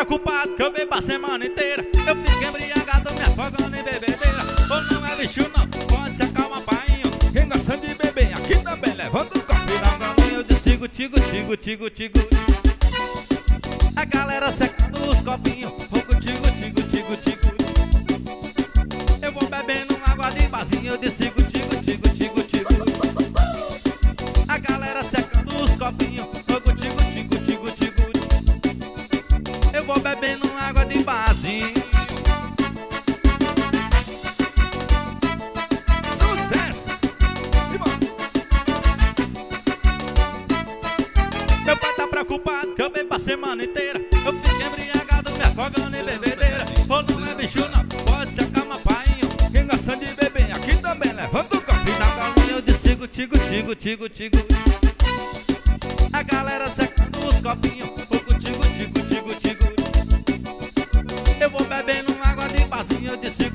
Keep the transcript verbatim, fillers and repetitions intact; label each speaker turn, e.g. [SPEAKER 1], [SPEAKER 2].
[SPEAKER 1] preocupado que eu bebo a semana inteira. Eu fico embriagado, me afogando em bebedeira. Ou não é bicho não, pode se acalmar, painho. Quem gosta de beber aqui também levanta o copo e dá um galinho. Eu digo tigo, tigo, tigo, tigo. A galera secando os copinhos. Vou contigo, tigo, tigo, tigo. Eu vou bebendo água de vasinho. Eu digo tigo, tigo, tigo, tigo. A galera secando os copinhos. Vou contigo, tigo, tigo, tigo. Eu vou bebendo água de vasinho. Sucesso! Simão! Meu pai tá preocupado que eu bebo a semana inteira. Eu fico embriagado, me afogando em bebedeira. Ou não é bicho não, pode se acalmar, painho. Quem gosta de beber aqui também levanta o copo e dá um galinho. Eu digo tigo, tigo, tigo, tigo. A galera secando os copinhos. Vou contigo, tigo, tigo, tigo. Eu vou bebendo água de vasinho. Eu digo